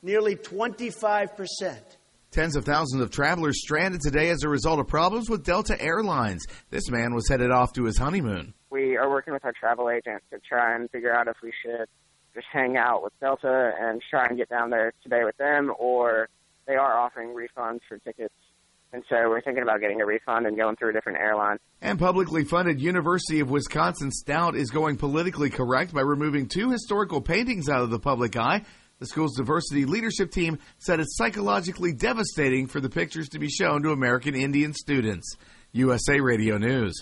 nearly 25%. Tens of thousands of travelers stranded today as a result of problems with Delta Airlines. This man was headed off to his honeymoon. We are working with our travel agent to try and figure out if we should just hang out with Delta and try and get down there today with them, or they are offering refunds for tickets. And so we're thinking about getting a refund and going through a different airline. And publicly funded University of Wisconsin Stout is going politically correct by removing 2 historical paintings out of the public eye. The school's diversity leadership team said it's psychologically devastating for the pictures to be shown to American Indian students. USA Radio News.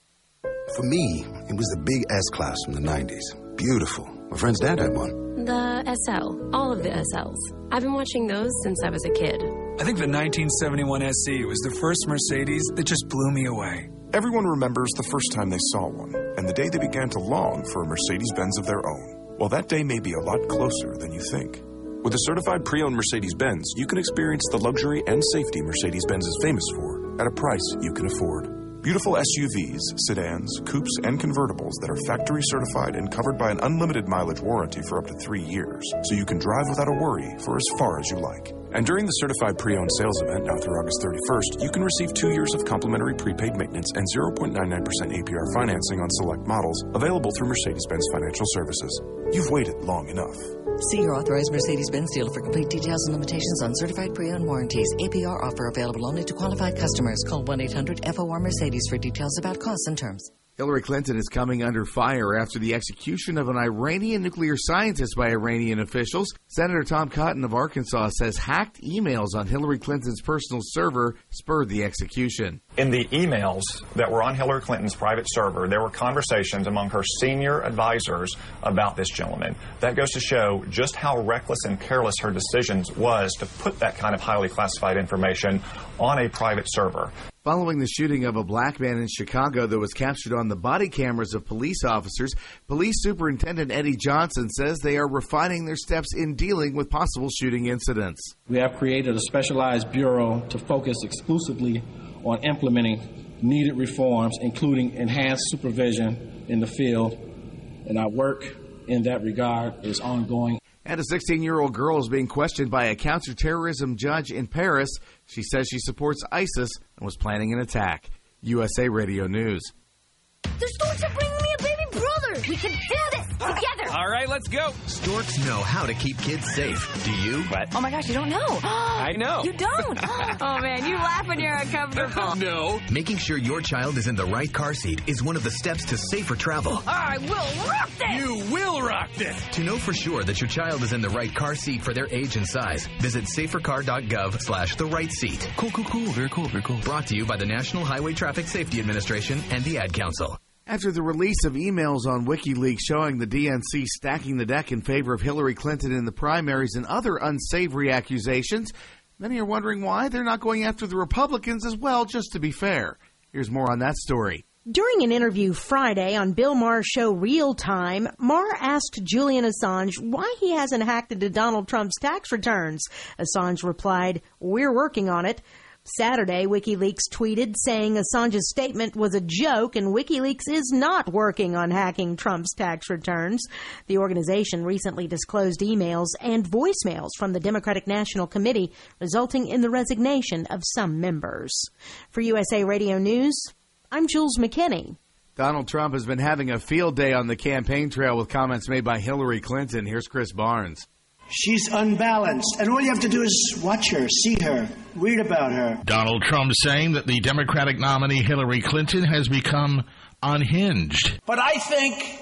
For me, it was the big S-Class from the 90s. Beautiful. My friend's dad had one. The SL. All of the SLs. I've been watching those since I was a kid. I think the 1971 SC was the first Mercedes that just blew me away. Everyone remembers the first time they saw one, and the day they began to long for a Mercedes-Benz of their own. Well, that day may be a lot closer than you think. With a certified pre-owned Mercedes-Benz, you can experience the luxury and safety Mercedes-Benz is famous for at a price you can afford. Beautiful SUVs, sedans, coupes, and convertibles that are factory certified and covered by an unlimited mileage warranty for up to 3 years, so you can drive without a worry for as far as you like. And during the certified pre-owned sales event now through August 31st, you can receive 2 years of complimentary prepaid maintenance and 0.99% APR financing on select models available through Mercedes-Benz Financial Services. You've waited long enough. See your authorized Mercedes-Benz dealer for complete details and limitations on certified pre-owned warranties. APR offer available only to qualified customers. Call 1-800-FOR-MERCEDES for details about costs and terms. Hillary Clinton is coming under fire after the execution of an Iranian nuclear scientist by Iranian officials. Senator Tom Cotton of Arkansas says hacked emails on Hillary Clinton's personal server spurred the execution. In the emails that were on Hillary Clinton's private server, there were conversations among her senior advisors about this gentleman. That goes to show just how reckless and careless her decisions was to put that kind of highly classified information on a private server. Following the shooting of a black man in Chicago that was captured on the body cameras of police officers, Police Superintendent Eddie Johnson says they are refining their steps in dealing with possible shooting incidents. We have created a specialized bureau to focus exclusively on implementing needed reforms, including enhanced supervision in the field, and our work in that regard is ongoing. And a 16-year-old girl is being questioned by a counterterrorism judge in Paris. She says she supports ISIS and was planning an attack. USA Radio News. The storks are bringing me a baby brother. We can do this together. All right, let's go. Storks know how to keep kids safe. Do you? What? Oh, my gosh, you don't know. I know. You don't? Oh, man, you laugh when you're uncomfortable. No. Making sure your child is in the right car seat is one of the steps to safer travel. I will rock this. You will rock this. To know for sure that your child is in the right car seat for their age and size, visit safercar.gov/the right seat. Cool. Very cool. Brought to you by the National Highway Traffic Safety Administration and the Ad Council. After the release of emails on WikiLeaks showing the DNC stacking the deck in favor of Hillary Clinton in the primaries and other unsavory accusations, many are wondering why they're not going after the Republicans as well, just to be fair. Here's more on that story. During an interview Friday on Bill Maher's show Real Time, Maher asked Julian Assange why he hasn't hacked into Donald Trump's tax returns. Assange replied, "We're working on it." Saturday, WikiLeaks tweeted saying Assange's statement was a joke and WikiLeaks is not working on hacking Trump's tax returns. The organization recently disclosed emails and voicemails from the Democratic National Committee, resulting in the resignation of some members. For USA Radio News, I'm Jules McKinney. Donald Trump has been having a field day on the campaign trail with comments made by Hillary Clinton. Here's Chris Barnes. She's unbalanced, and all you have to do is watch her, see her, read about her. Donald Trump saying that the Democratic nominee Hillary Clinton has become unhinged. But I think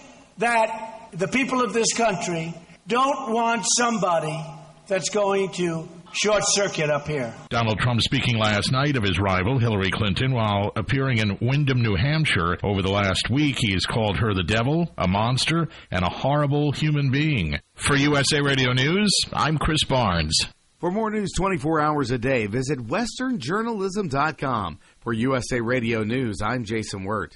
that the people of this country don't want somebody that's going to short-circuit up here. Donald Trump speaking last night of his rival, Hillary Clinton, while appearing in Windham, New Hampshire. Over the last week, he has called her the devil, a monster, and a horrible human being. For USA Radio News, I'm Chris Barnes. For more news 24 hours a day, visit westernjournalism.com. For USA Radio News, I'm Jason Wirt.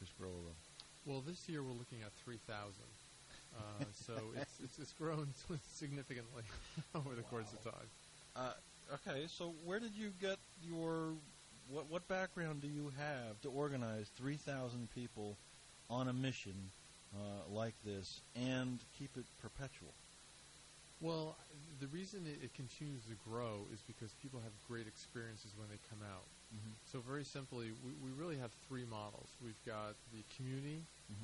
Marcus Grower? Well, this year we're looking at 3,000. So it's grown significantly over the course of time. Okay, so where did you get your what background do you have to organize 3,000 people on a mission like this and keep it perpetual? Well, the reason it continues to grow is because people have great experiences when they come out. Mm-hmm. So very simply, we really have three models. We've got the community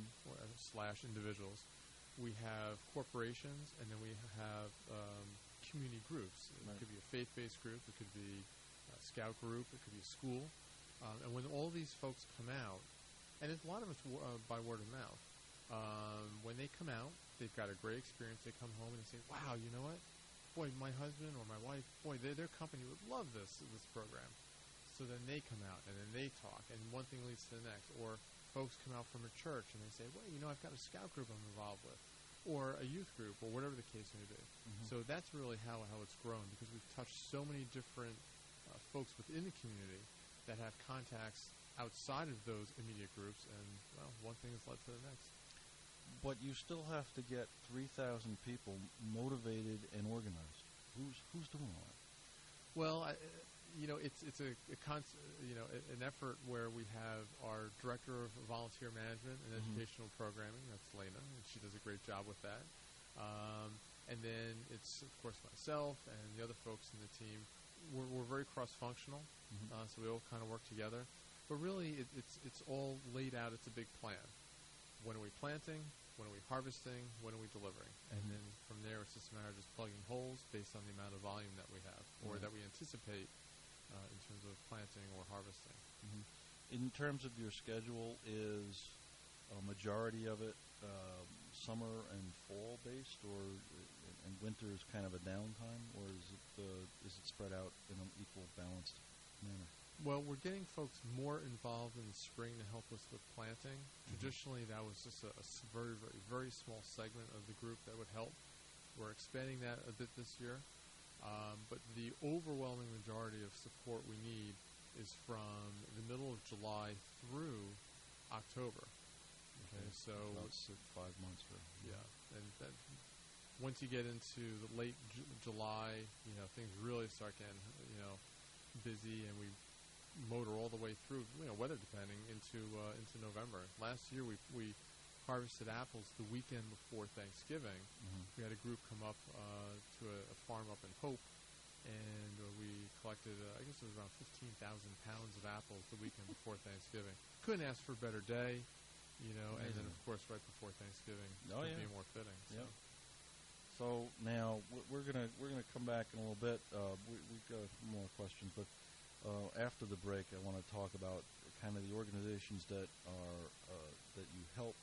/ individuals. We have corporations, and then we have community groups. It could be a faith-based group. It could be a scout group. It could be a school. And when all these folks come out, and a lot of it's by word of mouth, when they come out, they've got a great experience. They come home and they say, wow, you know what? Boy, my husband or my wife, boy, their company would love this program. So then they come out and then they talk, and one thing leads to the next. Or folks come out from a church and they say, well, you know, I've got a scout group I'm involved with, or a youth group, or whatever the case may be. Mm-hmm. So that's really how it's grown, because we've touched so many different folks within the community that have contacts outside of those immediate groups, and, well, one thing has led to the next. But you still have to get 3,000 people motivated and organized. Who's doing all that? Well, it's an effort where we have our director of volunteer management and educational programming. That's Lena, and she does a great job with that. And then it's, of course, myself and the other folks in the team. We're very cross-functional, so we all kind of work together. But really, it's all laid out. It's a big plan. When are we planting? When are we harvesting? When are we delivering? And then from there, it's just a matter of just plugging holes based on the amount of volume that we have, or that we anticipate in terms of planting or harvesting. In terms of your schedule, is a majority of it summer and fall based, or and winter is kind of a downtime, or is it spread out in an equal, balanced manner? Well, we're getting folks more involved in the spring to help us with planting. Traditionally, that was just a very, very, very small segment of the group that would help. We're expanding that a bit this year. But the overwhelming majority of support we need is from the middle of July through October. Okay, so about 5 months. And then once you get into the late July, things really start getting, busy, and we motor all the way through, weather depending, into November. Last year we harvested apples the weekend before Thanksgiving. We had a group come up to a farm up in Hope, and we collected, I guess it was around 15,000 pounds of apples the weekend before Thanksgiving. Couldn't ask for a better day, and then of course right before Thanksgiving could be more fitting. So. Yeah. So now we're gonna come back in a little bit. We've got more questions, but after the break, I want to talk about kind of the organizations that are that you help,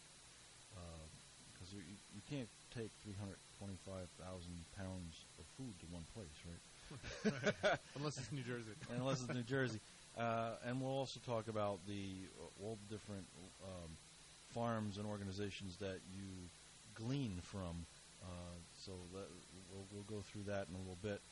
because you can't take 325,000 pounds of food to one place, right? Unless it's New Jersey. Unless it's New Jersey. And we'll also talk about all the different farms and organizations that you glean from. So we'll go through that in a little bit.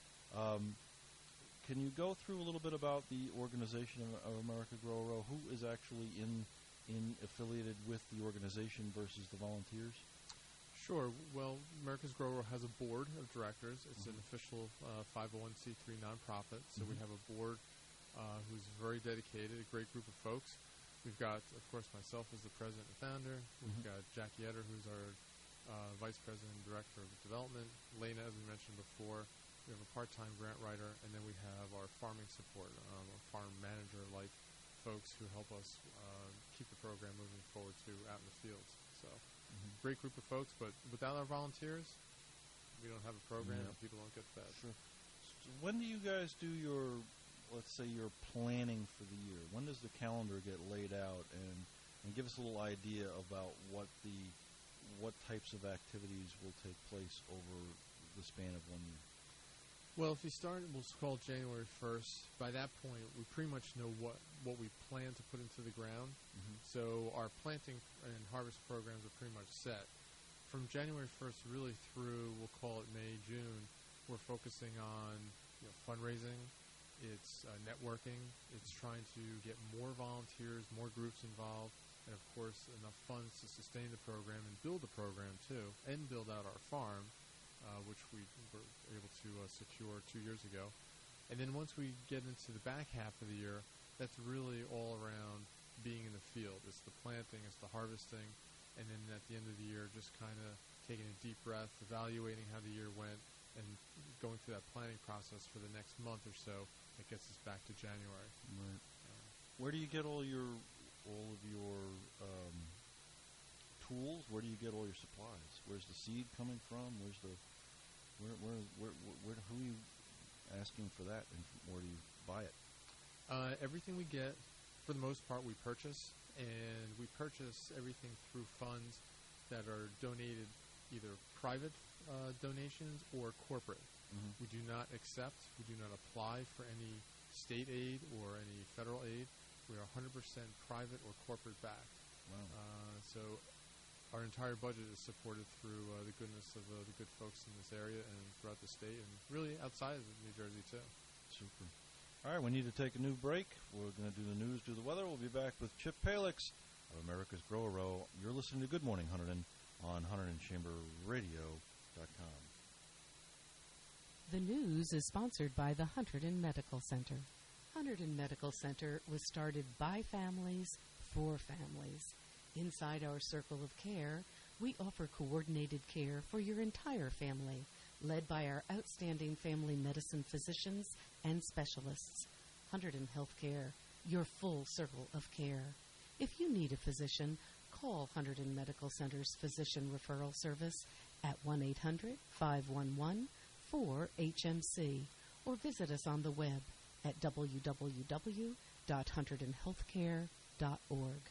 Can you go through a little bit about the organization of America Grow Row? Who is actually affiliated with the organization versus the volunteers? Sure. Well, America's Grow Row has a board of directors. It's an official 501c3 nonprofit. So we have a board who's very dedicated, a great group of folks. We've got, of course, myself as the president and founder. We've got Jackie Etter, who's our vice president and director of development. Lena, as we mentioned before. We have a part-time grant writer, and then we have our farming support, a farm manager-like folks who help us keep the program moving forward out in the fields. So, great group of folks, but without our volunteers, we don't have a program, and people don't get fed. Sure. So when do you guys do your planning for the year? When does the calendar get laid out, and give us a little idea about what types of activities will take place over the span of 1 year? Well, if we start, we'll call it January 1st. By that point, we pretty much know what we plan to put into the ground. So our planting and harvest programs are pretty much set. From January 1st really through, we'll call it May, June, we're focusing on fundraising. It's networking. It's trying to get more volunteers, more groups involved. and of course enough funds to sustain the program and build the program too, and build out our farm, which we were able to secure 2 years ago. And then once we get into the back half of the year, that's really all around being in the field. It's the planting, it's the harvesting, and then at the end of the year just kind of taking a deep breath, evaluating how the year went, and going through that planning process for the next month or so that gets us back to January. Right. Where do you get all of your tools? Where do you get all your supplies? Where's the seed coming from? Where's the who are you asking for that, and where do you buy it? Everything we get, for the most part, we purchase, and we purchase everything through funds that are donated, either private donations or corporate. Mm-hmm. We do not accept, we do not apply for any state aid or any federal aid. We are 100% private or corporate backed. Wow. So our entire budget is supported through the goodness of the good folks in this area and throughout the state, and really outside of New Jersey too. Super. All right, we need to take a new break. We're going to do the news, do the weather. We'll be back with Chip Palix of America's Grow-A-Row. You're listening to Good Morning Hunterdon on HunterdonChamberRadio.com. The news is sponsored by the Hunterdon Medical Center. Hunterdon Medical Center was started by families for families. Inside our circle of care, we offer coordinated care for your entire family, led by our outstanding family medicine physicians and specialists. Hunterdon Healthcare, your full circle of care. If you need a physician, call Hunterdon Medical Center's Physician Referral Service at 1-800-511-4HMC or visit us on the web at www.hunterdonhealthcare.org.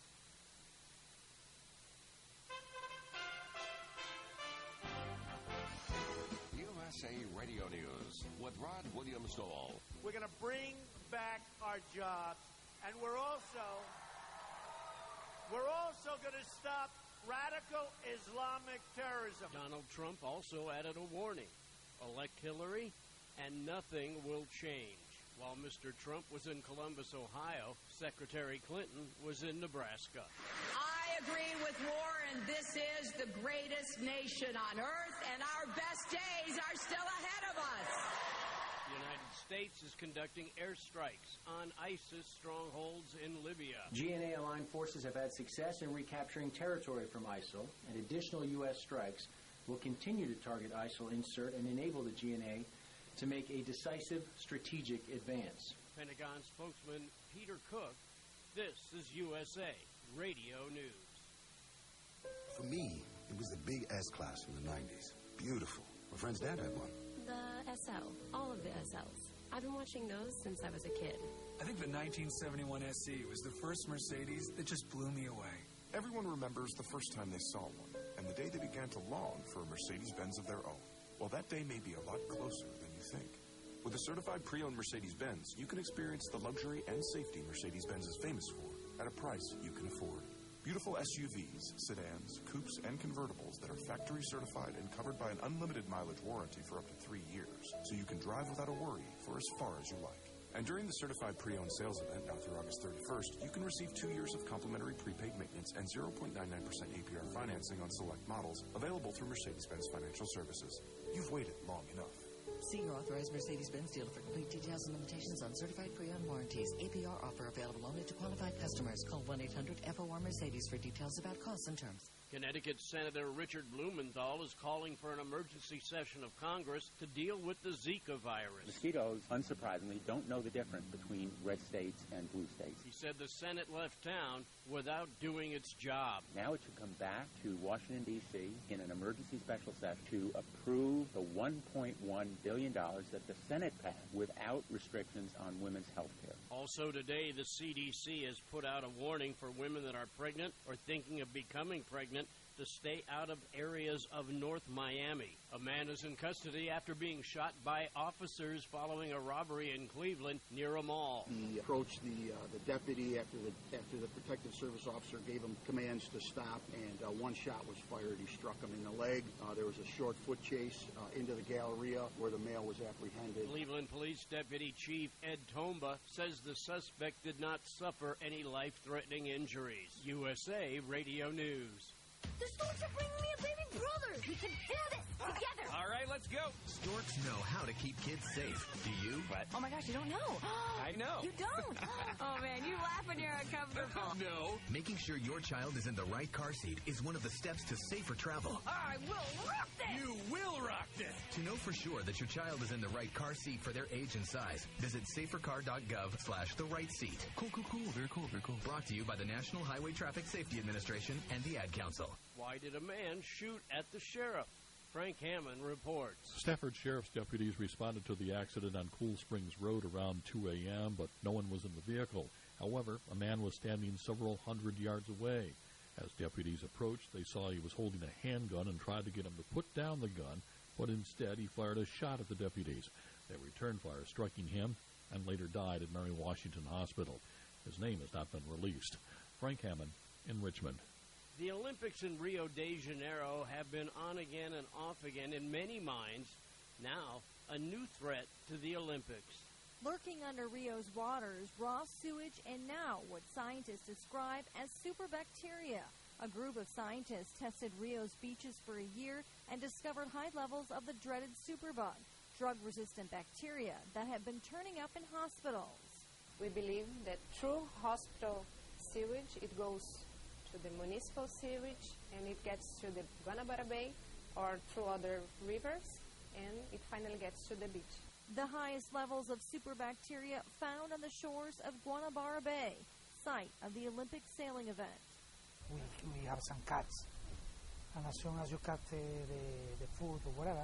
USA Radio News with Rod Williams-Dole. We're going to bring back our jobs, and we're also going to stop radical Islamic terrorism. Donald Trump also added a warning. Elect Hillary, and nothing will change. While Mr. Trump was in Columbus, Ohio, Secretary Clinton was in Nebraska. I agree with Warren. This is the greatest nation on earth, and our best days are still ahead of us. The United States is conducting airstrikes on ISIS strongholds in Libya. GNA-aligned forces have had success in recapturing territory from ISIL, and additional U.S. strikes will continue to target ISIL insert and enable the GNA to make a decisive strategic advance. Pentagon spokesman Peter Cook, this is USA Radio News. For me, it was the big S-Class from the 90s. Beautiful. My friend's dad had one. The SL. All of the SLs. I've been watching those since I was a kid. I think the 1971 SE was the first Mercedes that just blew me away. Everyone remembers the first time they saw one, and the day they began to long for a Mercedes-Benz of their own. Well, that day may be a lot closer than you think. With a certified pre-owned Mercedes-Benz, you can experience the luxury and safety Mercedes-Benz is famous for at a price you can afford. Beautiful SUVs, sedans, coupes, and convertibles that are factory certified and covered by an unlimited mileage warranty for up to 3 years, so you can drive without a worry for as far as you like. And during the certified pre-owned sales event now through August 31st, you can receive 2 years of complimentary prepaid maintenance and 0.99% APR financing on select models available through Mercedes-Benz Financial Services. You've waited long enough. See your authorized Mercedes-Benz dealer for complete details and limitations on certified pre-owned warranties. APR offer available only to qualified customers. Call 1-800-FOR-Mercedes for details about costs and terms. Connecticut Senator Richard Blumenthal is calling for an emergency session of Congress to deal with the Zika virus. Mosquitoes, unsurprisingly, don't know the difference between red states and blue states. He said the Senate left town without doing its job. Now it should come back to Washington, D.C. in an emergency special session to approve the $1.1 billion that the Senate passed without restrictions on women's health care. Also today, the CDC has put out a warning for women that are pregnant or thinking of becoming pregnant to stay out of areas of North Miami. A man is in custody after being shot by officers following a robbery in Cleveland near a mall. He approached the deputy after the protective service officer gave him commands to stop, and one shot was fired. He struck him in the leg. There was a short foot chase into the Galleria where the male was apprehended. Cleveland Police Deputy Chief Ed Tomba says the suspect did not suffer any life-threatening injuries. USA Radio News. The Storks are bringing me a baby brother. We can do this together. All right, let's go. Storks know how to keep kids safe. Do you? What? Oh my gosh, you don't know. I know. You don't? Oh man, you laugh when you're uncomfortable. No. Making sure your child is in the right car seat is one of the steps to safer travel. I will rock this. You will rock this. To know for sure that your child is in the right car seat for their age and size, visit safercar.gov/the right seat. Cool. Very cool. Brought to you by the National Highway Traffic Safety Administration and the Ad Council. Why did a man shoot at the sheriff? Frank Hammond reports. Stafford Sheriff's deputies responded to the accident on Cool Springs Road around 2 a.m., but no one was in the vehicle. However, a man was standing several hundred yards away. As deputies approached, they saw he was holding a handgun and tried to get him to put down the gun, but instead he fired a shot at the deputies. They returned fire, striking him, and later died at Mary Washington Hospital. His name has not been released. Frank Hammond in Richmond. The Olympics in Rio de Janeiro have been on again and off again in many minds. Now, a new threat to the Olympics. Lurking under Rio's waters, raw sewage, and now what scientists describe as superbacteria. A group of scientists tested Rio's beaches for a year and discovered high levels of the dreaded superbug, drug-resistant bacteria that have been turning up in hospitals. We believe that through hospital sewage, it goes to the municipal sewage, and it gets to the Guanabara Bay or through other rivers, and it finally gets to the beach. The highest levels of superbacteria found on the shores of Guanabara Bay, site of the Olympic sailing event. We have some cats, and as soon as you cut the food or whatever,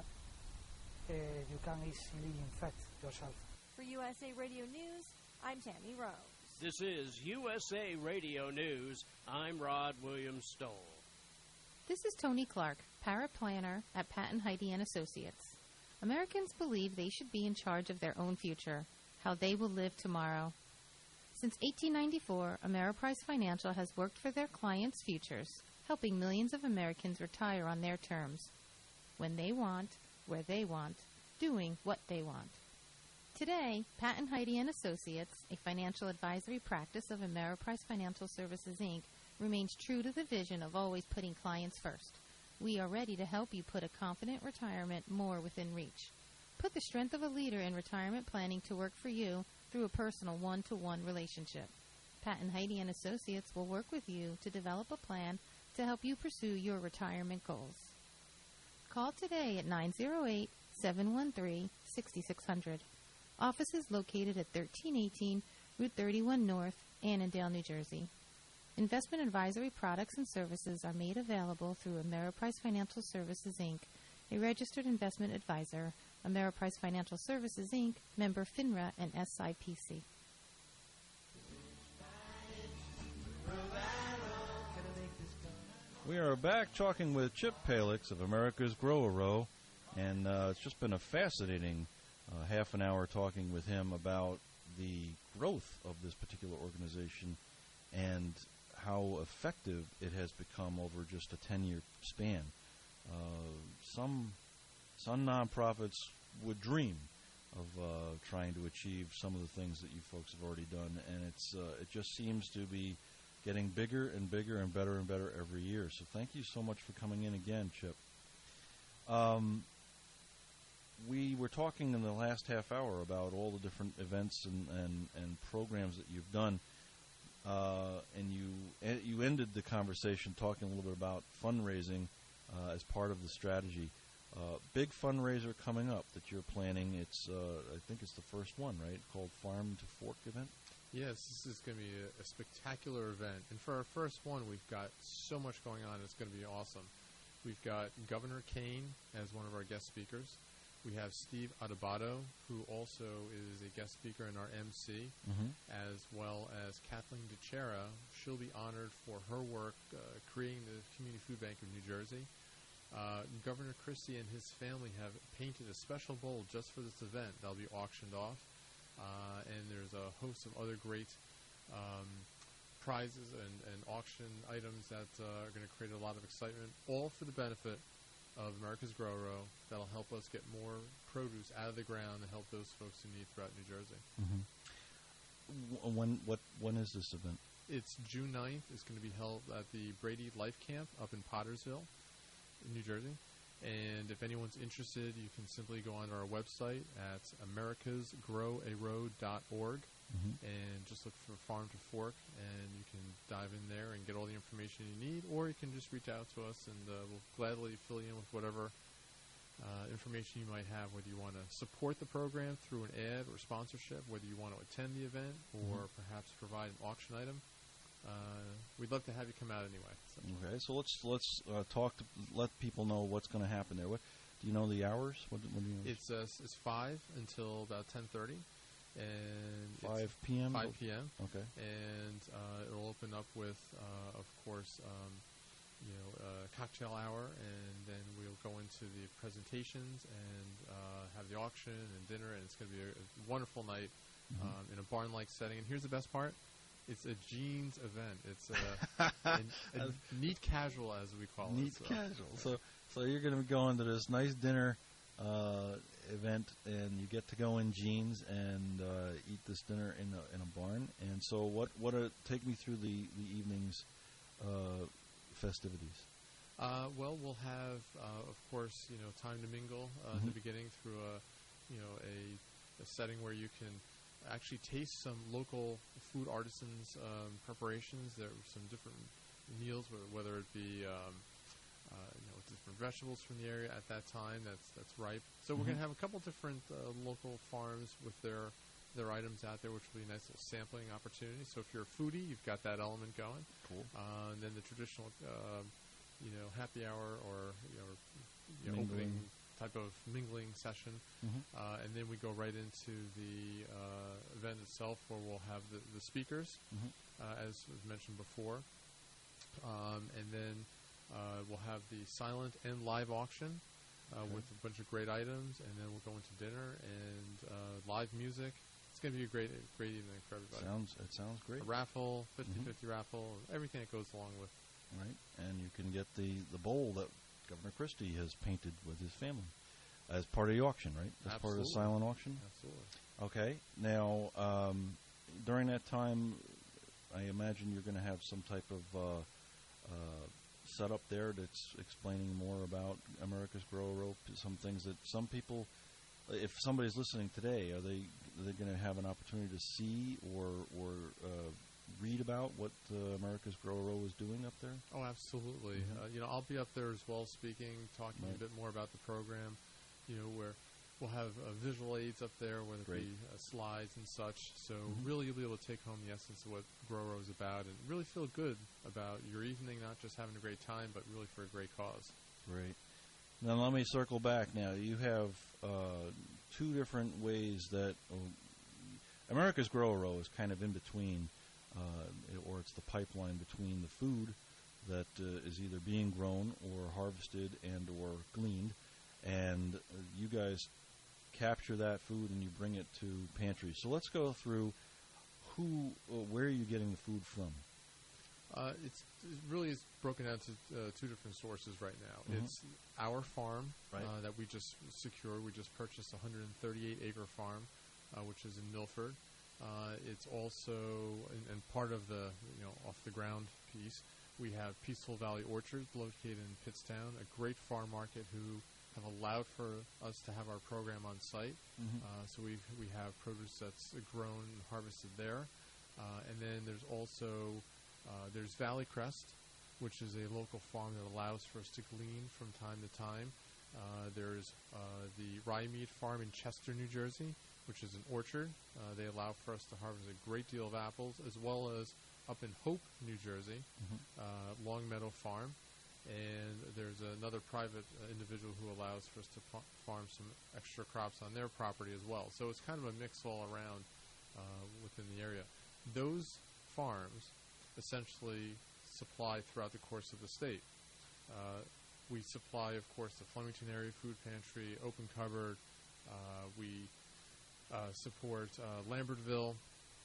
you can easily infect yourself. For USA Radio News, I'm Tammy Rose. This is USA Radio News. I'm Rod Williams Stoll. This is Tony Clark, paraplanner at Patton Heide & Associates. Americans believe they should be in charge of their own future, how they will live tomorrow. Since 1894, Ameriprise Financial has worked for their clients' futures, helping millions of Americans retire on their terms. When they want, where they want, doing what they want. Today, Patton Heide & Associates, a financial advisory practice of Ameriprise Financial Services, Inc., remains true to the vision of always putting clients first. We are ready to help you put a confident retirement more within reach. Put the strength of a leader in retirement planning to work for you through a personal one-to-one relationship. Patton Heide & Associates will work with you to develop a plan to help you pursue your retirement goals. Call today at 908-713-6600. Office is located at 1318 Route 31 North, Annandale, New Jersey. Investment advisory products and services are made available through Ameriprise Financial Services, Inc., a registered investment advisor, Ameriprise Financial Services, Inc., member FINRA and SIPC. We are back talking with Chip Palix of America's Grow-A-Row, and it's just been a fascinating half an hour talking with him about the growth of this particular organization and how effective it has become over just a 10-year span. Some nonprofits would dream of trying to achieve some of the things that you folks have already done, and it just seems to be getting bigger and bigger and better every year. So thank you so much for coming in again, Chip. We were talking in the last half hour about all the different events and programs that you've done, and you ended the conversation talking a little bit about fundraising as part of the strategy. Big fundraiser coming up that you're planning. It's I think it's the first one, right? Called Farm to Fork event. Yes, this is going to be a spectacular event. And for our first one, we've got so much going on. It's going to be awesome. We've got Governor Kane as one of our guest speakers. We have Steve Adebato, who also is a guest speaker in our MC, as well as Kathleen DeCera. She'll be honored for her work creating the Community Food Bank of New Jersey. Governor Christie and his family have painted a special bowl just for this event. That'll be auctioned off. And there's a host of other great prizes and auction items that are going to create a lot of excitement, all for the benefit of America's Grow-Row. That'll help us get more produce out of the ground and help those folks in need throughout New Jersey. When is this event? It's June 9th. It's going to be held at the Brady Life Camp up in Pottersville, in New Jersey. And if anyone's interested, you can simply go onto our website at americasgrowarow.org and just look for Farm to Fork, and you can dive in there and get all the information you need, or you can just reach out to us, and we'll gladly fill you in with whatever information you might have, whether you want to support the program through an ad or sponsorship, whether you want to attend the event, or perhaps provide an auction item. We'd love to have you come out anyway. So. Okay, so let's talk to let people know what's going to happen there. What do you know the hours? What do you know? It's 5 until about 10:30, and 5 p.m. 5 p.m. Okay, and it'll open up with, of course, cocktail hour, and then we'll go into the presentations and have the auction and dinner, and it's going to be a wonderful night in a barn-like setting. And here's the best part. It's a jeans event. It's a neat casual, as we call it. Neat casual. So you're going to be going to this nice dinner event, and you get to go in jeans and eat this dinner in a barn. And so take me through the evening's festivities. Well, we'll have, of course, time to mingle at the beginning through a setting where you can actually taste some local food artisans' preparations. There are some different meals, whether it be different vegetables from the area at that time that's ripe. So we're going to have a couple different local farms with their items out there, which will be a nice little sampling opportunity. So if you're a foodie, you've got that element going. Cool. And then the traditional, happy hour or opening type of mingling session, and then we go right into the event itself, where we'll have the speakers, as was mentioned before, and then we'll have the silent and live auction with a bunch of great items, and then we'll go into dinner and live music. It's going to be a great evening for everybody. It sounds great. A raffle, 50-50 raffle, everything that goes along with. Right, and you can get the bowl that Governor Christie has painted with his family as part of the auction, right? As part of the silent auction? Absolutely. Okay. Now, during that time, I imagine you're going to have some type of setup there that's explaining more about America's Grow-Row, some things that some people, if somebody's listening today, are they going to have an opportunity to see or read about what America's Grow-Row is doing up there? Oh, absolutely. I'll be up there as well, speaking, talking a bit more about the program. Where we'll have visual aids up there, whether it be slides and such. So really, you'll be able to take home the essence of what Grow-Row is about, and really feel good about your evening, not just having a great time, but really for a great cause. Great. Now let me circle back. Now you have two different ways that America's Grow-Row is kind of in between. Or it's the pipeline between the food that is either being grown or harvested and or gleaned, and you guys capture that food and you bring it to pantries. So let's go through where are you getting the food from? It really is broken down to two different sources right now. It's our farm that we just secured. We just purchased a 138-acre farm, which is in Milford. It's also, and part of the off-the-ground piece, we have Peaceful Valley Orchards located in Pittstown, a great farm market who have allowed for us to have our program on site. So we have produce that's grown and harvested there. And then there's also there's Valley Crest, which is a local farm that allows for us to glean from time to time. There's the Ryemead Farm in Chester, New Jersey, which is an orchard. They allow for us to harvest a great deal of apples, as well as up in Hope, New Jersey, Long Meadow Farm. and there's another private individual who allows for us to farm some extra crops on their property as well. So it's kind of a mix all around within the area. Those farms essentially supply throughout the course of the state. We supply, of course, the Flemington Area Food Pantry, Open Cupboard. We support Lambertville,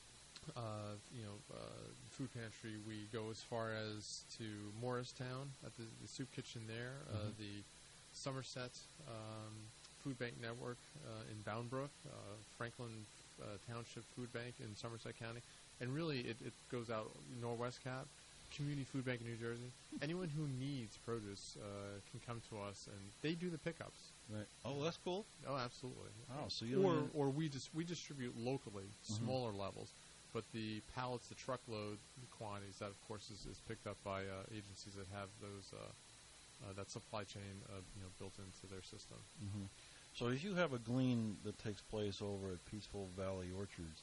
food pantry. We go as far as to Morristown at the soup kitchen there, the Somerset Food Bank Network in Boundbrook, Franklin Township Food Bank in Somerset County, and really it goes out Northwest Cap, Community Food Bank in New Jersey. Anyone who needs produce can come to us, and they do the pickups. Right. Oh, that's cool. Oh, absolutely. Oh, so you or we distribute locally, smaller levels, but the pallets, the truckload quantities, that of course is picked up by agencies that have those that supply chain built into their system. Mm-hmm. So if you have a glean that takes place over at Peaceful Valley Orchards,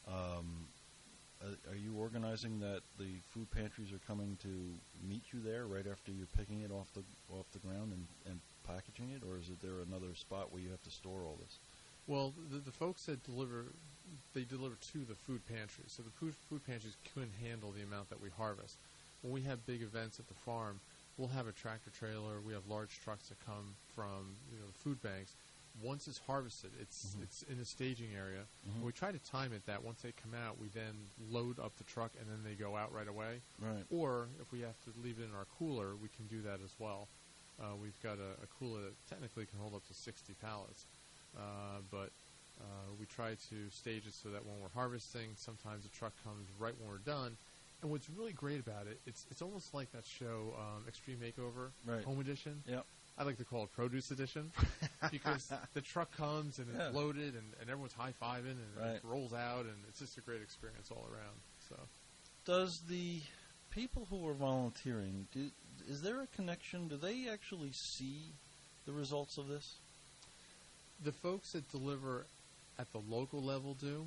are you organizing that the food pantries are coming to meet you there right after you're picking it off the ground and packaging it, or is there another spot where you have to store all this? Well, the folks that deliver to the food pantry. So the food pantries couldn't handle the amount that we harvest. When we have big events at the farm, we'll have a tractor trailer. We have large trucks that come from the food banks. Once it's harvested, it's in a staging area. We try to time it that once they come out, we then load up the truck and then they go out right away. Right. Or if we have to leave it in our cooler, we can do that as well. We've got a cooler that technically can hold up to 60 pallets. But we try to stage it so that when we're harvesting, sometimes the truck comes right when we're done. And what's really great about it, it's almost like that show, Extreme Makeover, Home Edition. Yep. I like to call it Produce Edition because the truck comes and it's loaded and everyone's high-fiving and it rolls out, and it's just a great experience all around. So, does the people who are volunteering, is there a connection? Do they actually see the results of this? The folks that deliver at the local level do,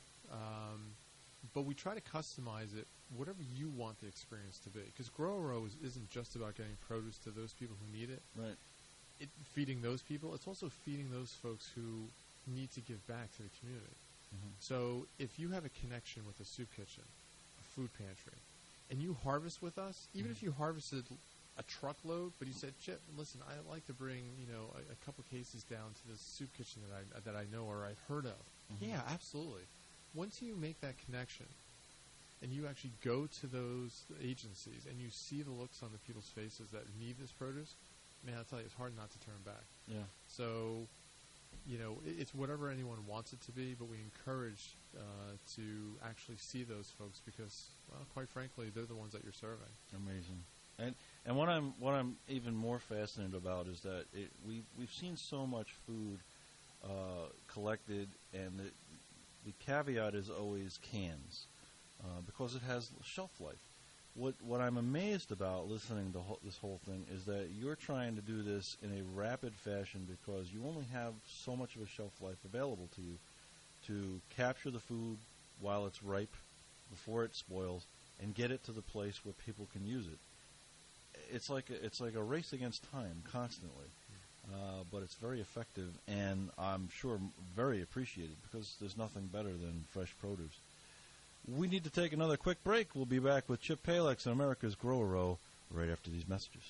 but we try to customize it whatever you want the experience to be. Because Grow-A-Row isn't just about getting produce to those people who need it. Right. Feeding those people. It's also feeding those folks who need to give back to the community. So if you have a connection with a soup kitchen, a food pantry, and you harvest with us, even if you harvested a truckload, but you said, Chip, listen, I'd like to bring a couple cases down to this soup kitchen that I know or I've heard of. Yeah, absolutely. Once you make that connection and you actually go to those agencies and you see the looks on the people's faces that need this produce, man, I'll tell you, it's hard not to turn back. Yeah. So, it's whatever anyone wants it to be, but we encourage to actually see those folks because, well, quite frankly, they're the ones that you're serving. Amazing. And what I'm even more fascinated about is that we've seen so much food collected, and the caveat is always cans because it has shelf life. What I'm amazed about listening to this whole thing is that you're trying to do this in a rapid fashion because you only have so much of a shelf life available to you to capture the food while it's ripe before it spoils and get it to the place where people can use it. It's like a race against time constantly, but it's very effective and I'm sure very appreciated because there's nothing better than fresh produce. We need to take another quick break. We'll be back with Chip Palex and America's Grow-A-Row right after these messages.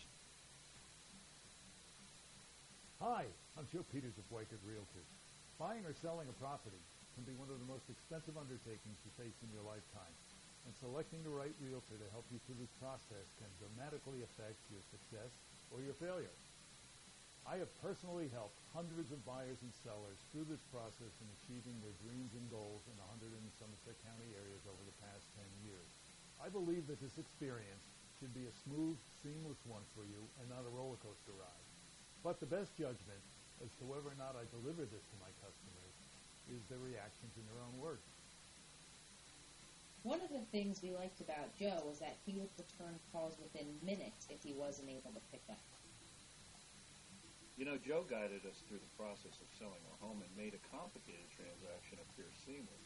Hi, I'm Joe Peters of Wyckoff Realtors. Buying or selling a property can be one of the most expensive undertakings you face in your lifetime, and selecting the right realtor to help you through this process can dramatically affect your success or your failure. I have personally helped hundreds of buyers and sellers through this process in achieving their dreams and goals in the 100 and Somerset County areas over the past 10 years. I believe that this experience should be a smooth, seamless one for you and not a roller coaster ride. But the best judgment as to whether or not I deliver this to my customers is their reactions in their own words. One of the things we liked about Joe was that he would return calls within minutes if he wasn't able to pick up. Joe guided us through the process of selling our home and made a complicated transaction appear seamless.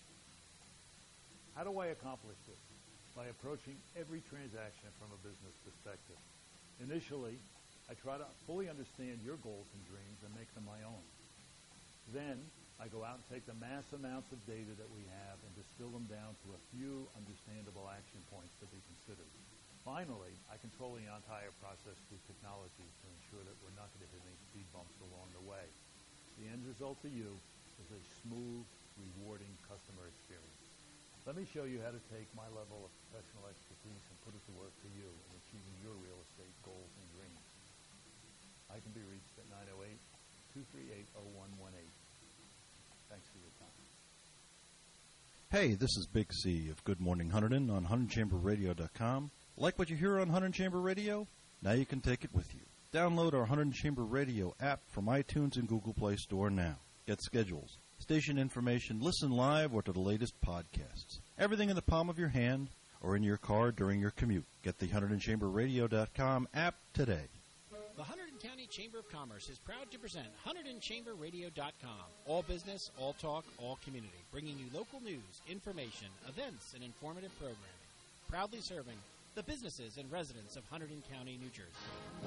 How do I accomplish this? By approaching every transaction from a business perspective. Initially, I try to fully understand your goals and dreams and make them my own. Then, I go out and take the mass amounts of data that we have and distill them down to a few understandable action points to be considered. Finally, I control the entire process through technology to ensure that we're not going to hit any speed bumps along the way. The end result to you is a smooth, rewarding customer experience. Let me show you how to take my level of professional expertise and put it to work for you in achieving your real estate goals and dreams. I can be reached at 908-238-0118. Thanks for your time. Hey, this is Big C of Good Morning Hunterdon on HunterdonChamberRadio.com. Like what you hear on Hunterdon Chamber Radio? Now you can take it with you. Download our Hunterdon Chamber Radio app from iTunes and Google Play Store now. Get schedules, station information, listen live or to the latest podcasts. Everything in the palm of your hand or in your car during your commute. Get the HunterdonChamberRadio.com app today. The Hunterdon County Chamber of Commerce is proud to present HunterdonChamberRadio.com. All business, all talk, all community. Bringing you local news, information, events, and informative programming. Proudly serving the businesses and residents of Hunterdon County, New Jersey.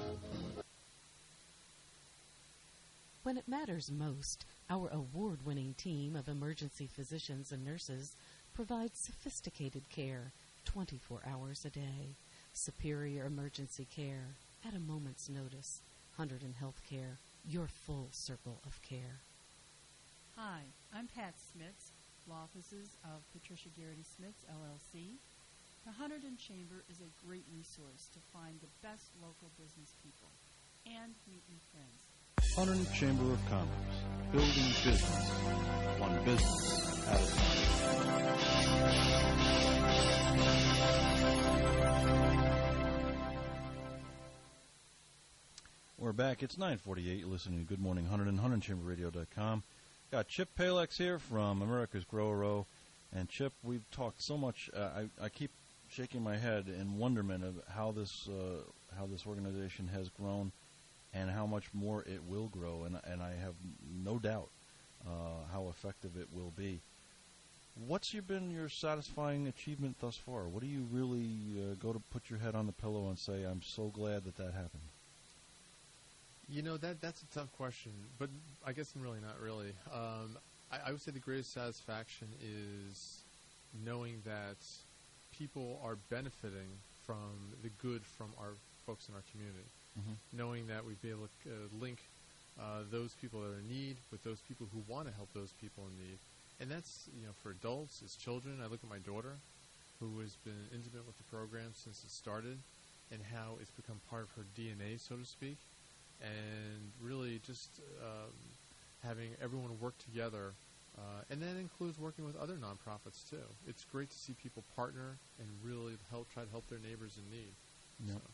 When it matters most, our award-winning team of emergency physicians and nurses provides sophisticated care 24 hours a day. Superior emergency care at a moment's notice. Hunterdon Healthcare, your full circle of care. Hi, I'm Pat Smits, law offices of Patricia Garrity Smits, LLC. The Hunterdon Chamber is a great resource to find the best local business people and meet new friends. Hunterdon Chamber of Commerce, building business, one business at a time. We're back. It's 9:48. You're listening to Good Morning Hunterdon, HunterdonChamberRadio.com. Got Chip Palex here from America's Grow-A-Row. And Chip, we've talked so much. I keep shaking my head in wonderment of how this organization has grown and how much more it will grow. And I have no doubt how effective it will be. What's been your satisfying achievement thus far? What do you really go to put your head on the pillow and say, I'm so glad that happened? You know, that's a tough question, but I guess I'm really not really. I would say the greatest satisfaction is knowing that people are benefiting from the good from our folks in our community. Mm-hmm. Knowing that we've been able to link those people that are in need with those people who want to help those people in need. And that's, for adults, as children. I look at my daughter, who has been intimate with the program since it started, and how it's become part of her DNA, so to speak. And really just having everyone work together, and that includes working with other nonprofits too. It's great to see people partner and really try to help their neighbors in need. Yep. So.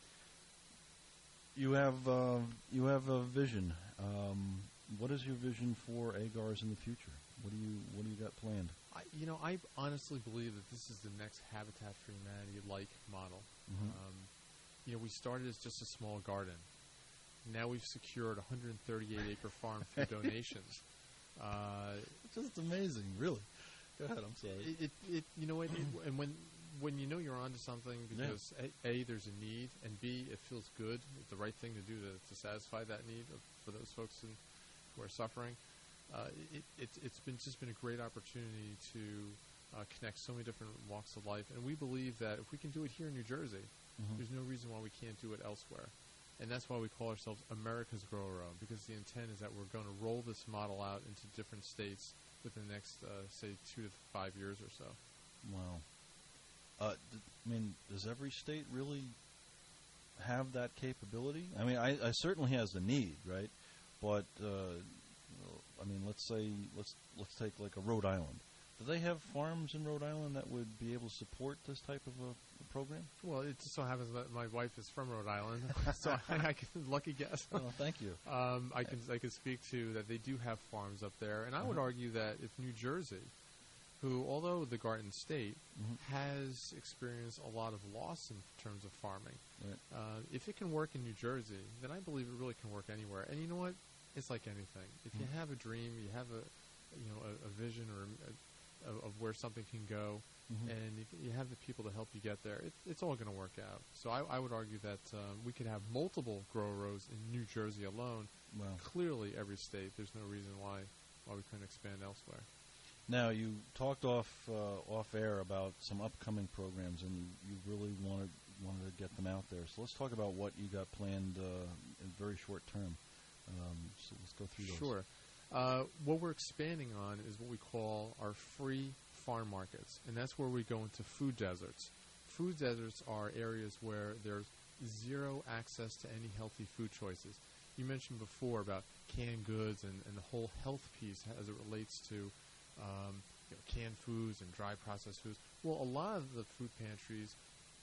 You have a vision. What is your vision for AGARS in the future? What do you got planned? I honestly believe that this is the next Habitat for Humanity-like model. Mm-hmm. We started as just a small garden. Now we've secured a 138-acre farm through donations. It's just amazing, really. Go ahead. I'm sorry. And when you know you're onto something because A, there's a need, and B, it feels good. It's the right thing to do to satisfy that need for those folks who are suffering. It's been a great opportunity to connect so many different walks of life, and we believe that if we can do it here in New Jersey, there's no reason why we can't do it elsewhere. And that's why we call ourselves America's Grow-A-Row, because the intent is that we're going to roll this model out into different states within the next, say, 2 to 5 years or so. Wow. Does every state really have that capability? I certainly has the need, right? But let's take like a Rhode Island. Do they have farms in Rhode Island that would be able to support this type of a program? Well, it just so happens that my wife is from Rhode Island, so I can lucky guess. Oh, thank you. I can speak to that they do have farms up there, and I would argue that if New Jersey, who, although the Garden State, has experienced a lot of loss in terms of farming, right. If it can work in New Jersey, then I believe it really can work anywhere. And you know what? It's like anything. If you have a dream, you have a vision or of where something can go, and if you have the people to help you get there, it's all going to work out. So I would argue that we could have multiple grow rows in New Jersey alone. Wow. Clearly, every state, there's no reason why we couldn't expand elsewhere. Now, you talked off air about some upcoming programs, and you really wanted to get them out there. So let's talk about what you got planned in very short term. So let's go through those. Sure. What we're expanding on is what we call our free farm markets, and that's where we go into food deserts. Food deserts are areas where there's zero access to any healthy food choices. You mentioned before about canned goods and the whole health piece as it relates to canned foods and dry processed foods. Well, a lot of the food pantries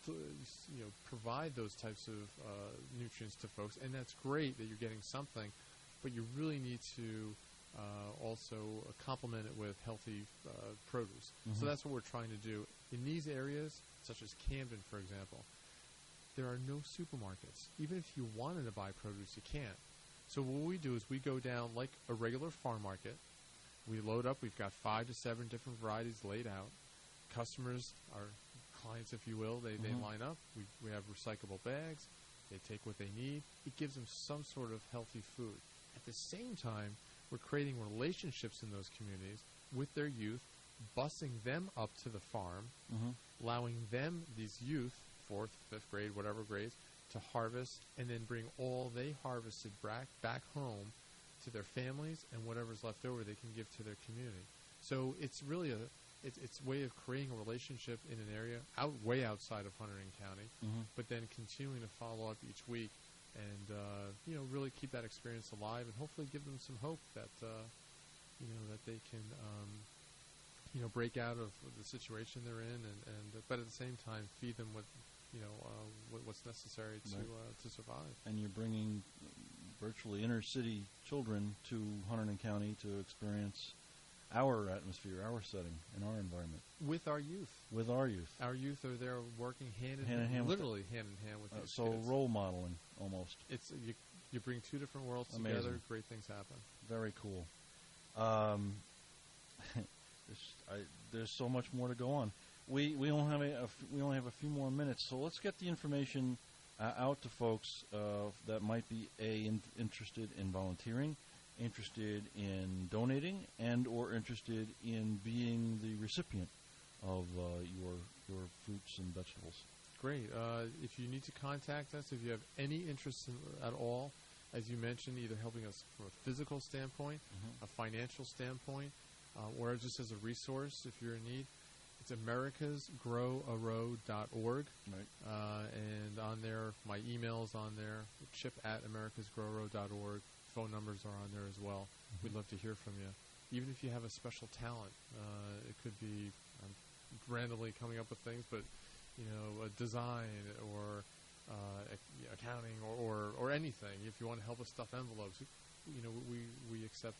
provide those types of nutrients to folks, and that's great that you're getting something, but you really need to also complement it with healthy produce. So that's what we're trying to do. In these areas, such as Camden, for example, there are no supermarkets. Even if you wanted to buy produce, you can't. So what we do is we go down like a regular farm market. We load up. We've got 5 to 7 different varieties laid out. Customers, our clients, if you will, they line up. We have recyclable bags. They take what they need. It gives them some sort of healthy food. At the same time, we're creating relationships in those communities with their youth, busing them up to the farm, allowing them, these youth, 4th, 5th grade, whatever grades, to harvest and then bring all they harvested back home to their families, and whatever's left over they can give to their community. So it's really it's a way of creating a relationship in an area way outside of Hunterdon County, but then continuing to follow up each week and really keep that experience alive, and hopefully give them some hope that that they can break out of the situation they're in, and but at the same time feed them with what's necessary to survive. And you're bringing virtually inner city children to Hunterdon County to experience our atmosphere, our setting, and our environment. With our youth. With our youth. Our youth are there working hand in hand literally hand in hand with these so kids. Role modeling, almost. It's you bring two different worlds together, great things happen. Very cool. There's so much more to go on. We only have a few more minutes, so let's get the information out to folks that might be interested in volunteering, interested in donating, and or interested in being the recipient of your fruits and vegetables. Great. If you need to contact us, if you have any interest at all, as you mentioned, either helping us from a physical standpoint, a financial standpoint, or just as a resource if you're in need, it's americasgrowarow.org. Right. And on there, my email's on there, chip@americasgrowarow.org. Phone numbers are on there as well. We'd love to hear from you. Even if you have a special talent, it could be randomly coming up with things, but a design or accounting or anything. If you want to help us stuff envelopes, we accept.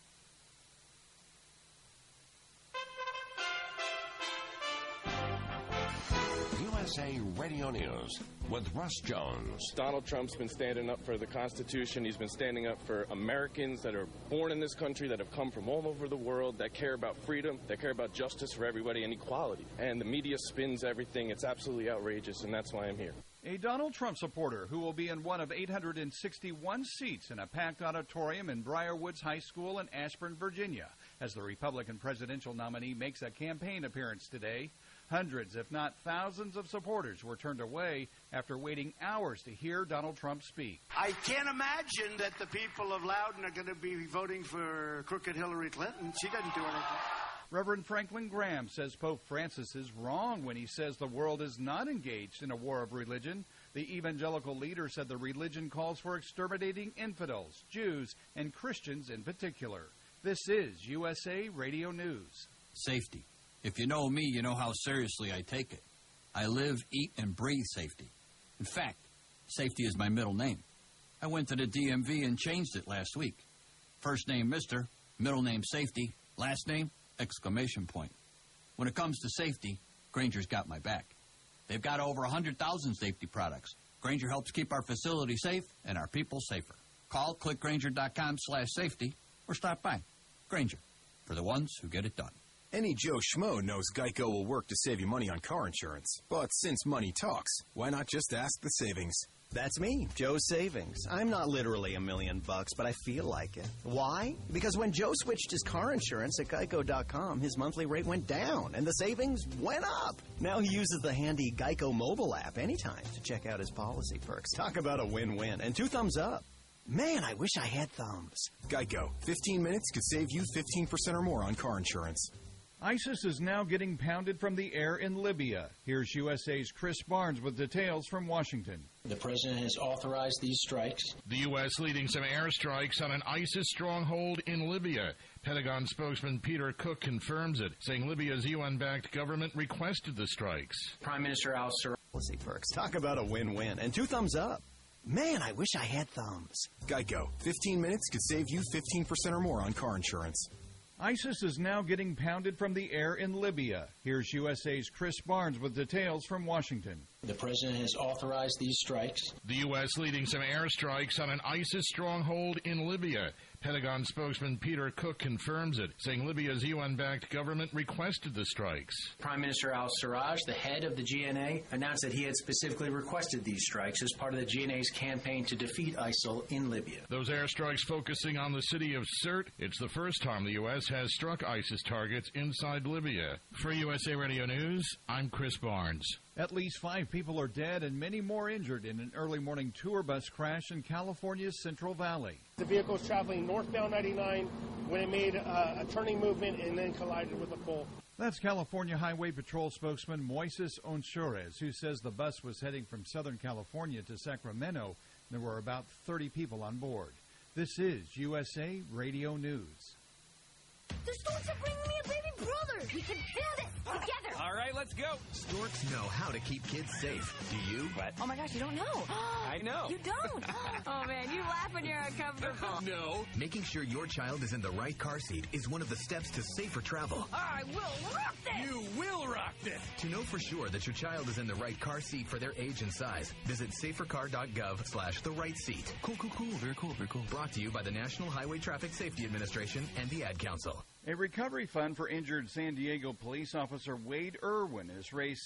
USA Radio News with Russ Jones. Donald Trump's been standing up for the Constitution. He's been standing up for Americans that are born in this country, that have come from all over the world, that care about freedom, that care about justice for everybody and equality. And the media spins everything. It's absolutely outrageous, and that's why I'm here. A Donald Trump supporter who will be in one of 861 seats in a packed auditorium in Briarwoods High School in Ashburn, Virginia, as the Republican presidential nominee makes a campaign appearance today. Hundreds, if not thousands, of supporters were turned away after waiting hours to hear Donald Trump speak. I can't imagine that the people of Loudoun are going to be voting for crooked Hillary Clinton. She doesn't do anything. Reverend Franklin Graham says Pope Francis is wrong when he says the world is not engaged in a war of religion. The evangelical leader said the religion calls for exterminating infidels, Jews, and Christians in particular. This is USA Radio News. Safety. If you know me, you know how seriously I take it. I live, eat, and breathe safety. In fact, safety is my middle name. I went to the DMV and changed it last week. First name, Mr., middle name, Safety, last name, exclamation point. When it comes to safety, Grainger's got my back. They've got over 100,000 safety products. Grainger helps keep our facility safe and our people safer. Call clickgrainger.com/safety or stop by. Grainger, for the ones who get it done. Any Joe Schmo knows Geico will work to save you money on car insurance. But since money talks, why not just ask the savings? That's me, Joe's Savings. I'm not literally $1 million, but I feel like it. Why? Because when Joe switched his car insurance at Geico.com, his monthly rate went down and the savings went up. Now he uses the handy Geico mobile app anytime to check out his policy perks. Talk about a win-win. And 2 thumbs up. Man, I wish I had thumbs. Geico. 15 minutes could save you 15% or more on car insurance. ISIS is now getting pounded from the air in Libya. Here's USA's Chris Barnes with details from Washington. The president has authorized these strikes. The U.S. leading some airstrikes on an ISIS stronghold in Libya. Pentagon spokesman Peter Cook confirms it, saying Libya's UN-backed government requested the strikes. Prime Minister al-Sarraj. Policy perks. Talk about a win-win. And 2 thumbs up. Man, I wish I had thumbs. Geico. 15 minutes could save you 15% or more on car insurance. ISIS is now getting pounded from the air in Libya. Here's USA's Chris Barnes with details from Washington. The president has authorized these strikes. The U.S. leading some airstrikes on an ISIS stronghold in Libya. Pentagon spokesman Peter Cook confirms it, saying Libya's UN-backed government requested the strikes. Prime Minister al-Sarraj, the head of the GNA, announced that he had specifically requested these strikes as part of the GNA's campaign to defeat ISIL in Libya. Those airstrikes focusing on the city of Sirte. It's the first time the U.S. has struck ISIS targets inside Libya. For USA Radio News, I'm Chris Barnes. At least 5 people are dead and many more injured in an early morning tour bus crash in California's Central Valley. The vehicle was traveling northbound 99 when it made a turning movement and then collided with a pole. That's California Highway Patrol spokesman Moises Onchores, who says the bus was heading from Southern California to Sacramento. There were about 30 people on board. This is USA Radio News. The Storks are bringing me a baby brother. We can do this together. All right, let's go. Storks know how to keep kids safe. Do you? What? Oh, my gosh, you don't know. I know. You don't? Oh, man, you laugh when you're uncomfortable. No. Making sure your child is in the right car seat is one of the steps to safer travel. I will rock this. You will rock this. To know for sure that your child is in the right car seat for their age and size, visit safercar.gov/the right seat. Cool. Very cool. Brought to you by the National Highway Traffic Safety Administration and the Ad Council. A recovery fund for injured San Diego police officer Wade Irwin has raised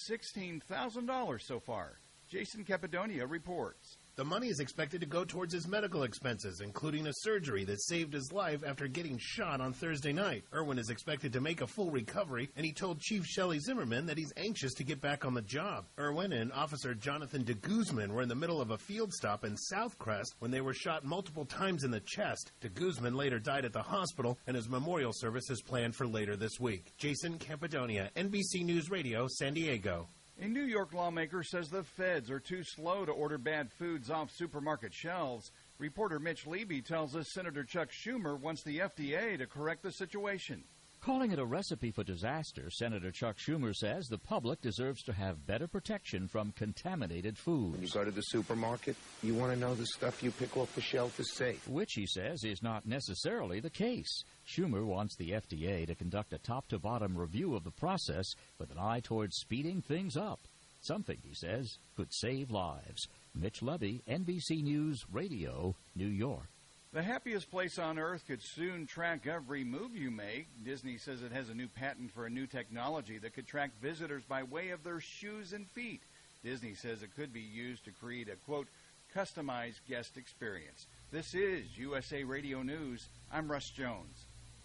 $16,000 so far. Jason Capadonia reports. The money is expected to go towards his medical expenses, including a surgery that saved his life after getting shot on Thursday night. Irwin is expected to make a full recovery, and he told Chief Shelley Zimmerman that he's anxious to get back on the job. Irwin and Officer Jonathan de Guzman were in the middle of a field stop in Southcrest when they were shot multiple times in the chest. De Guzman later died at the hospital, and his memorial service is planned for later this week. Jason Capadonia, NBC News Radio, San Diego. A New York lawmaker says the feds are too slow to order bad foods off supermarket shelves. Reporter Mitch Levy tells us Senator Chuck Schumer wants the FDA to correct the situation. Calling it a recipe for disaster, Senator Chuck Schumer says the public deserves to have better protection from contaminated foods. When you go to the supermarket, you want to know the stuff you pick off the shelf is safe. Which, he says, is not necessarily the case. Schumer wants the FDA to conduct a top-to-bottom review of the process with an eye towards speeding things up. Something, he says, could save lives. Mitch Levy, NBC News Radio, New York. The happiest place on earth could soon track every move you make. Disney says it has a new patent for a new technology that could track visitors by way of their shoes and feet. Disney says it could be used to create a, quote, customized guest experience. This is USA Radio News. I'm Russ Jones.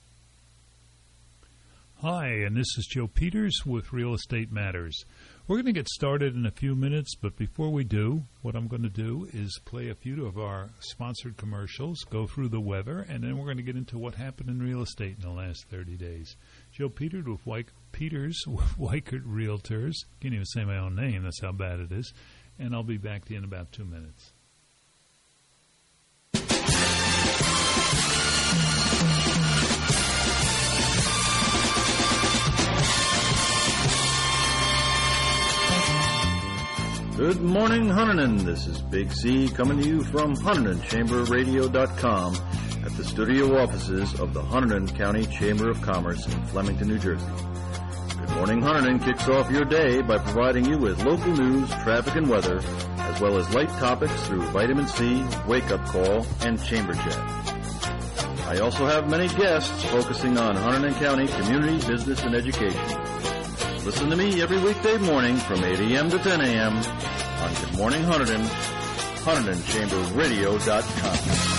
Hi, and this is Joe Peters with Real Estate Matters. We're going to get started in a few minutes, but before we do, what I'm going to do is play a few of our sponsored commercials, go through the weather, and then we're going to get into what happened in real estate in the last 30 days. Joe Peters with Weichert Realtors. Can't even say my own name, that's how bad it is. And I'll be back to you in about 2 minutes. Good morning, Huntington. This is Big C coming to you from HuntingtonChamberRadio.com at the studio offices of the Hunterdon County Chamber of Commerce in Flemington, New Jersey. Good Morning Hunterdon kicks off your day by providing you with local news, traffic, and weather, as well as light topics through Vitamin C, Wake Up Call, and Chamber Chat. I also have many guests focusing on Hunterdon County community, business, and education. Listen to me every weekday morning from 8 a.m. to 10 a.m. on Good Morning Hunterdon, HunterdonChamberRadio.com.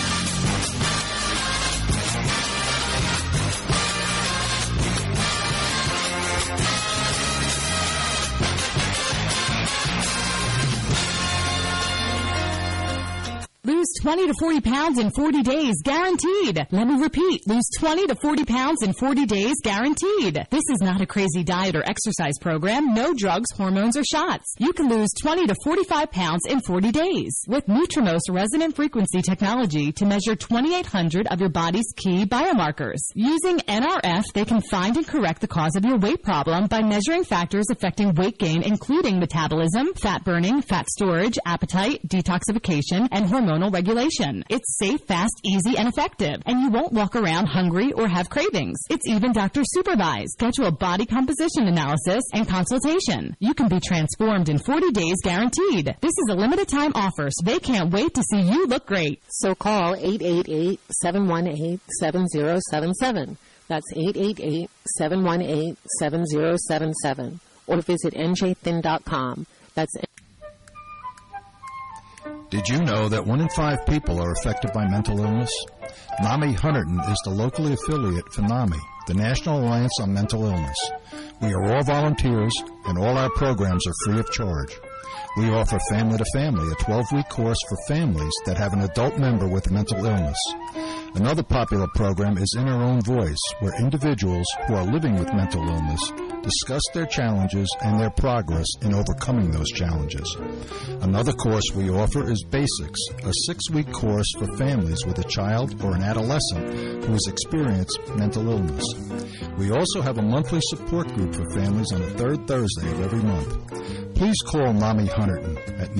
Lose 20 to 40 pounds in 40 days, guaranteed. Let me repeat, lose 20 to 40 pounds in 40 days, guaranteed. This is not a crazy diet or exercise program. No drugs, hormones, or shots. You can lose 20 to 45 pounds in 40 days with Nutrimos resonant frequency technology to measure 2,800 of your body's key biomarkers. Using NRF, they can find and correct the cause of your weight problem by measuring factors affecting weight gain, including metabolism, fat burning, fat storage, appetite, detoxification, and hormonal regulation. It's safe, fast, easy, and effective, and you won't walk around hungry or have cravings. It's even doctor supervised. Schedule body composition analysis and consultation. You can be transformed in 40 days guaranteed. This is a limited time offer, so they can't wait to see you look great. So call 888-718-7077. That's 888-718-7077. Or visit njthin.com. That's Did you know that 1 in 5 people are affected by mental illness? NAMI Hunterdon is the locally affiliate for NAMI, the National Alliance on Mental Illness. We are all volunteers, and all our programs are free of charge. We offer Family to Family, a 12-week course for families that have an adult member with mental illness. Another popular program is In Our Own Voice, where individuals who are living with mental illness discuss their challenges and their progress in overcoming those challenges. Another course we offer is Basics, a 6-week course for families with a child or an adolescent who has experienced mental illness. We also have a monthly support group for families on the third Thursday of every month. Please call NAMI Hunterdon at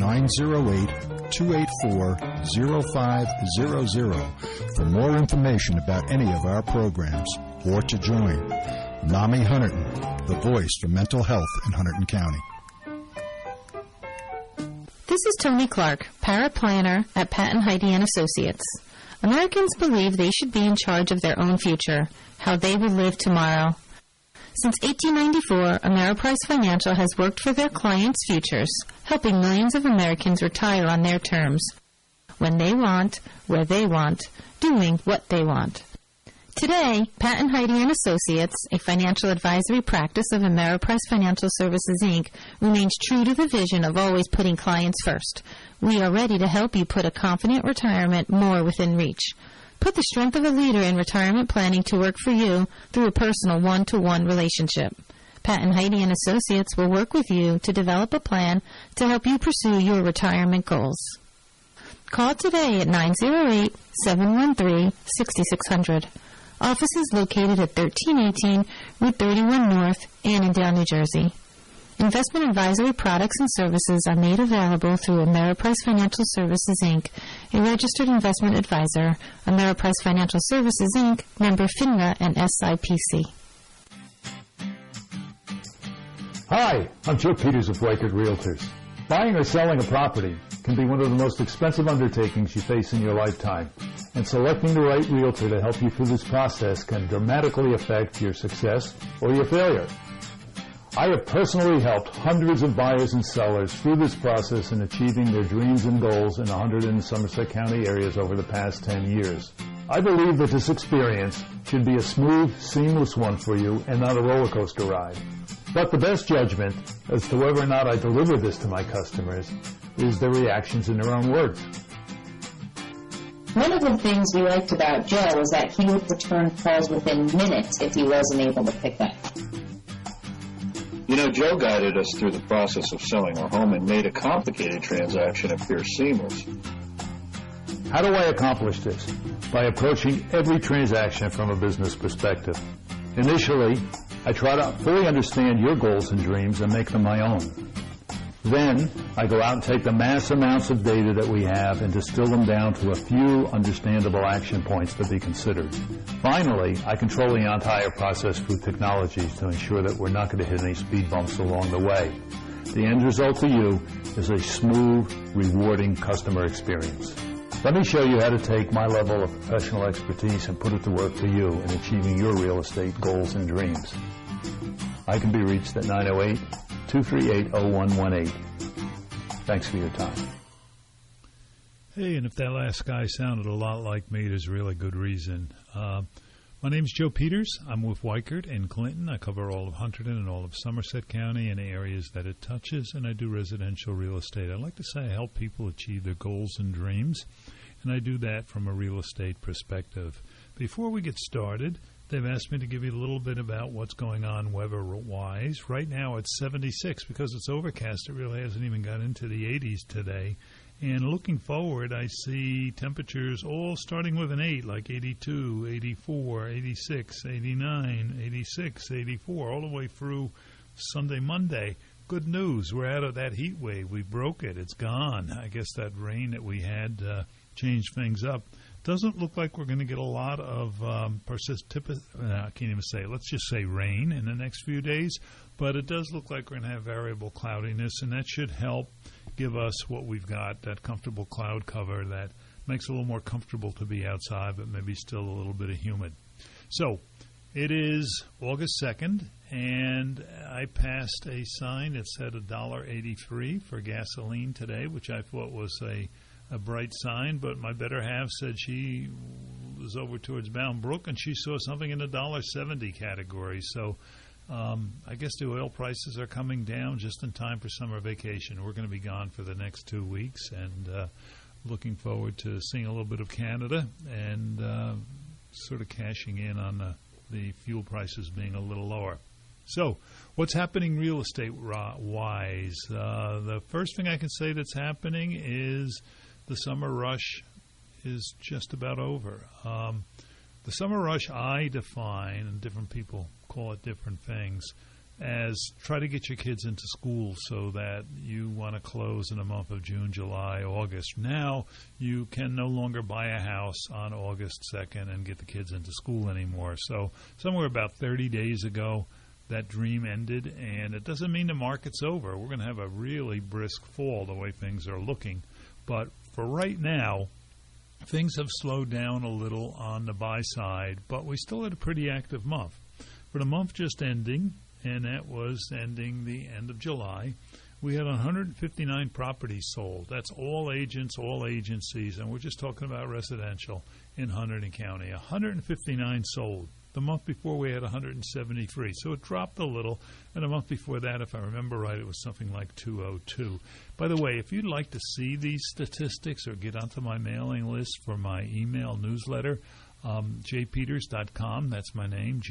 908-284-0500 for more information about any of our programs or to join. NAMI Hunterdon, the voice for mental health in Hunterdon County. This is Tony Clark, paraplanner at Patton Heidi & Associates. Americans believe they should be in charge of their own future, how they will live tomorrow. Since 1894, Ameriprise Financial has worked for their clients' futures, helping millions of Americans retire on their terms, when they want, where they want, doing what they want. Today, Patton Heidi & Associates, a financial advisory practice of Ameriprise Financial Services, Inc., remains true to the vision of always putting clients first. We are ready to help you put a confident retirement more within reach. Put the strength of a leader in retirement planning to work for you through a personal one-to-one relationship. Patton Heidi & Associates will work with you to develop a plan to help you pursue your retirement goals. Call today at 908-713-6600. Office is located at 1318 Route 31 North, Annandale, New Jersey. Investment advisory products and services are made available through Ameriprise Financial Services, Inc., a registered investment advisor. Ameriprise Financial Services, Inc., member FINRA and SIPC. Hi, I'm Joe Peters of Weichert Realtors. Buying or selling a property can be one of the most expensive undertakings you face in your lifetime, and selecting the right realtor to help you through this process can dramatically affect your success or your failure. I have personally helped hundreds of buyers and sellers through this process in achieving their dreams and goals in the Hunterdon and Somerset County areas over the past 10 years. I believe that this experience should be a smooth, seamless one for you and not a roller coaster ride. But the best judgment as to whether or not I deliver this to my customers is their reactions in their own words. One of the things we liked about Joe was that he would return calls within minutes if he wasn't able to pick up. You know, Joe guided us through the process of selling our home and made a complicated transaction appear seamless. How do I accomplish this? By approaching every transaction from a business perspective. Initially, I try to fully understand your goals and dreams and make them my own. Then, I go out and take the mass amounts of data that we have and distill them down to a few understandable action points to be considered. Finally, I control the entire process through technologies to ensure that we're not going to hit any speed bumps along the way. The end result to you is a smooth, rewarding customer experience. Let me show you how to take my level of professional expertise and put it to work for you in achieving your real estate goals and dreams. I can be reached at 908-238-0118. Thanks for your time. Hey, and if that last guy sounded a lot like me, there's really good reason. My name's Joe Peters. I'm with Weichert in Clinton. I cover all of Hunterdon and all of Somerset County and areas that it touches, and I do residential real estate. I like to say I help people achieve their goals and dreams, and I do that from a real estate perspective. Before we get started, they've asked me to give you a little bit about what's going on weather-wise. Right now it's 76. Because it's overcast, it really hasn't even got into the 80s today. And looking forward, I see temperatures all starting with an 8, like 82, 84, 86, 89, 86, 84, all the way through Sunday, Monday. Good news, we're out of that heat wave. We broke it. It's gone. I guess that rain that we had changed things up. Doesn't look like we're going to get a lot of I can't even say it. Let's just say rain in the next few days. But it does look like we're going to have variable cloudiness, and that should help give us what we've got, that comfortable cloud cover that makes it a little more comfortable to be outside, but maybe still a little bit of humid. So it is August 2nd, and I passed a sign that said $1.83 for gasoline today, which I thought was a bright sign, but my better half said she was over towards Bound Brook, and she saw something in the $1.70 category. So I guess the oil prices are coming down just in time for summer vacation. We're going to be gone for the next 2 weeks, and looking forward to seeing a little bit of Canada and sort of cashing in on the fuel prices being a little lower. So what's happening real estate-wise? The first thing I can say that's happening is the summer rush is just about over. The summer rush I define, and different people call it different things, as try to get your kids into school so that you want to close in the month of June, July, August. Now you can no longer buy a house on August 2nd and get the kids into school anymore. So somewhere about 30 days ago, that dream ended, and it doesn't mean the market's over. We're going to have a really brisk fall the way things are looking. But for right now, things have slowed down a little on the buy side, but we still had a pretty active month. For the month just ending, and that was ending the end of July, we had 159 properties sold. That's all agents, all agencies, and we're just talking about residential in Hunterdon County. 159 sold. The month before we had 173, so it dropped a little. And the month before that, if I remember right, it was something like 202. By the way, if you'd like to see these statistics or get onto my mailing list for my email newsletter, jpeters.com, that's my name,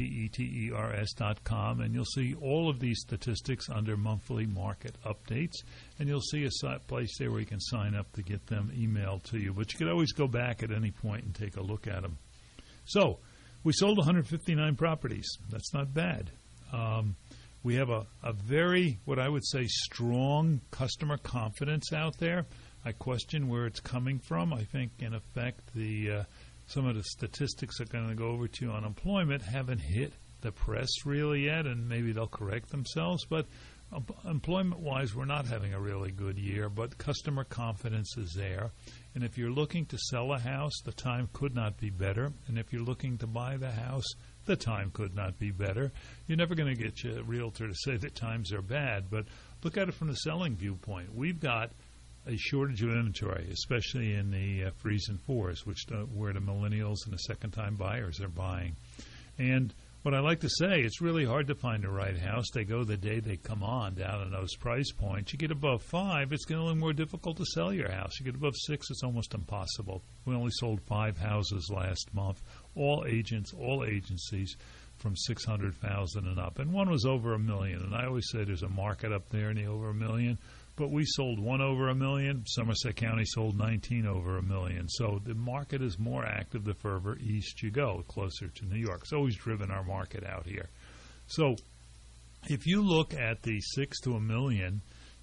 jpeters.com, and you'll see all of these statistics under monthly market updates, and you'll see a place there where you can sign up to get them emailed to you. But you could always go back at any point and take a look at them. So we sold 159 properties. That's not bad. We have a very, what I would say, strong customer confidence out there. I question where it's coming from. I think, in effect, some of the statistics I'm going to go over to unemployment haven't hit the press really yet, and maybe they'll correct themselves. But employment-wise, we're not having a really good year, but customer confidence is there. And if you're looking to sell a house, the time could not be better. And if you're looking to buy the house, the time could not be better. You're never going to get a realtor to say that times are bad, but look at it from the selling viewpoint. We've got a shortage of inventory, especially in the 3s and 4s, where the millennials and the second-time buyers are buying. And what I like to say, it's really hard to find the right house. They go the day they come on down in those price points. You get above 5, it's going to be more difficult to sell your house. You get above 6, it's almost impossible. We only sold 5 houses last month, all agents, all agencies, from $600,000 and up. And one was over $1 million. And I always say there's a market up there in the over $1 million. But we sold 1 over $1 million. Somerset County sold 19 over $1 million. So the market is more active the further east you go, closer to New York. It's always driven our market out here. So if you look at the 6 to $1 million,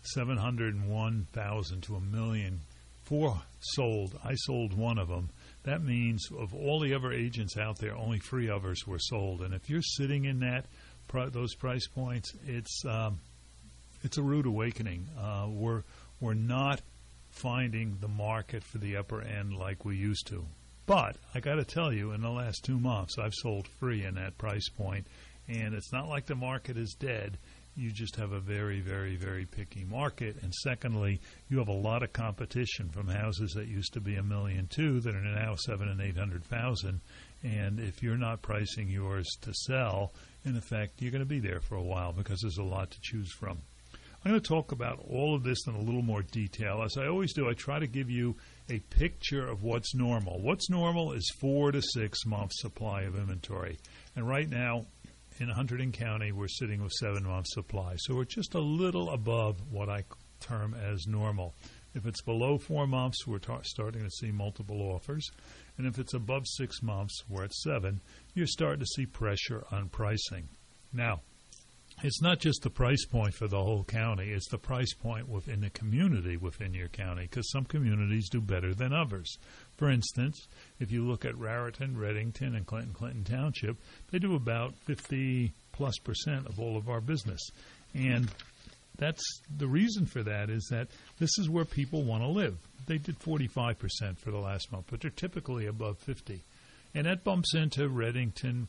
701,000 to $1 million, 4 sold. I sold 1 of them. That means of all the other agents out there, only 3 others were sold. And if you're sitting in those price points, it's a rude awakening. We're not finding the market for the upper end like we used to. But I got to tell you, in the last 2 months, I've sold free in that price point, and it's not like the market is dead. You just have a very, very, very picky market. And secondly, you have a lot of competition from houses that used to be $1.2 million that are now $700,000 and $800,000. And if you're not pricing yours to sell, in effect, you're going to be there for a while because there's a lot to choose from. I'm going to talk about all of this in a little more detail. As I always do, I try to give you a picture of what's normal. What's normal is 4 to 6 months supply of inventory. And right now, in Hunterdon County, we're sitting with 7 months supply. So we're just a little above what I term as normal. If it's below 4 months, we're starting to see multiple offers. And if it's above 6 months, we're at 7, you're starting to see pressure on pricing. Now, it's not just the price point for the whole county. It's the price point within the community within your county, because some communities do better than others. For instance, if you look at Raritan, Reddington, and Clinton Township, they do about 50+% of all of our business. And that's the reason for that is that this is where people want to live. They did 45% for the last month, but they're typically above 50. And that bumps into Reddington,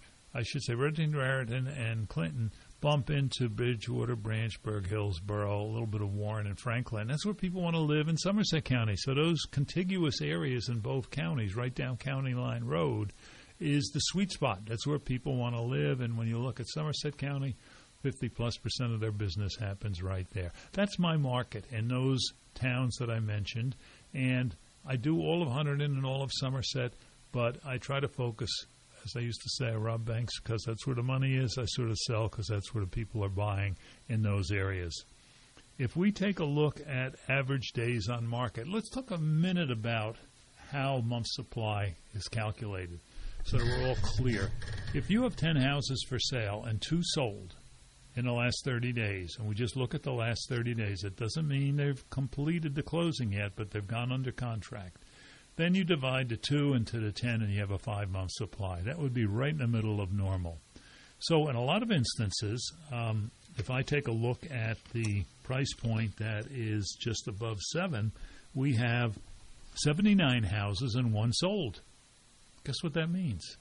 Raritan, and Clinton bump into Bridgewater, Branchburg, Hillsborough, a little bit of Warren and Franklin. That's where people want to live in Somerset County. So those contiguous areas in both counties, right down County Line Road, is the sweet spot. That's where people want to live. And when you look at Somerset County, 50+% of their business happens right there. That's my market in those towns that I mentioned. And I do all of Hunterdon and all of Somerset, but I try to focus, as I used to say, I rob banks because that's where the money is. I sort of sell because that's where the people are buying in those areas. If we take a look at average days on market, let's talk a minute about how month supply is calculated so that we're all clear. If you have 10 houses for sale and 2 sold in the last 30 days, and we just look at the last 30 days, it doesn't mean they've completed the closing yet, but they've gone under contract. Then you divide the 2 into the 10 and you have a 5-month supply. That would be right in the middle of normal. So in a lot of instances, if I take a look at the price point that is just above 7, we have 79 houses and 1 sold. Guess what that means?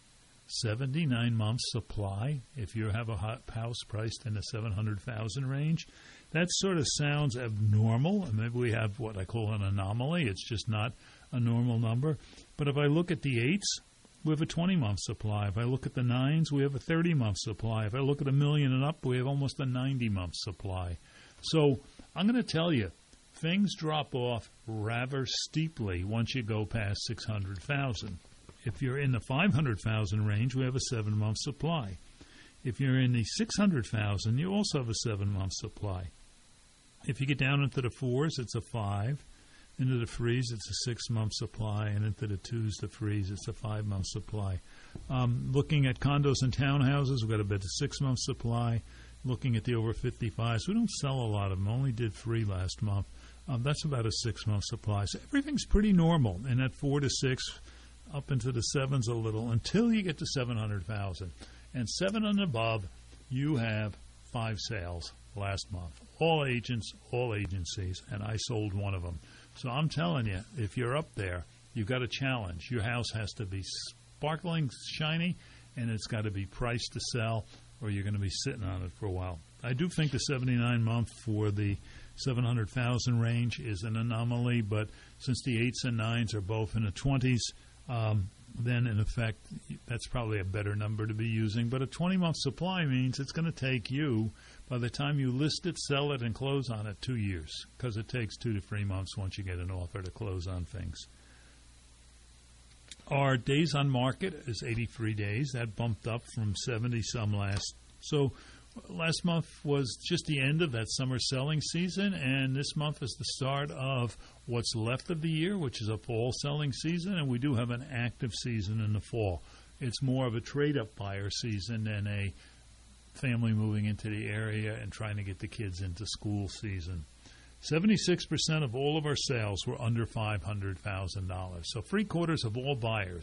79 months supply if you have a house priced in the 700,000 range. That sort of sounds abnormal. Maybe we have what I call an anomaly. It's just not a normal number. But if I look at the 8s, we have a 20-month supply. If I look at the 9s, we have a 30-month supply. If I look at $1 million and up, we have almost a 90-month supply. So I'm going to tell you, things drop off rather steeply once you go past 600,000. If you're in the 500,000 range, we have a 7-month supply. If you're in the 600,000, you also have a 7-month supply. If you get down into the 4s, it's a 5. Into the 3s, it's a 6-month supply. And into the 2s, the 3s, it's a 5-month supply. Looking at condos and townhouses, we've got about a 6-month supply. Looking at the over 55s, we don't sell a lot of them. Only did 3 last month. That's about a 6-month supply. So everything's pretty normal in that 4 to 6, up into the 7s a little, until you get to 700,000. And 7 and above, you have 5 sales last month. All agents, all agencies, and I sold one of them. So I'm telling you, if you're up there, you've got a challenge. Your house has to be sparkling, shiny, and it's got to be priced to sell, or you're going to be sitting on it for a while. I do think the 79-month for the 700,000 range is an anomaly, but since the 8s and 9s are both in the 20s, then in effect, that's probably a better number to be using. But a 20-month supply means it's going to take you, by the time you list it, sell it, and close on it, 2 years, because it takes 2 to 3 months once you get an offer to close on things. Our days on market is 83 days. That bumped up from 70-some last. So last month was just the end of that summer selling season, and this month is the start of what's left of the year, which is a fall selling season, and we do have an active season in the fall. It's more of a trade-up buyer season than a family moving into the area and trying to get the kids into school season. 76% of all of our sales were under $500,000. So 3/4 of all buyers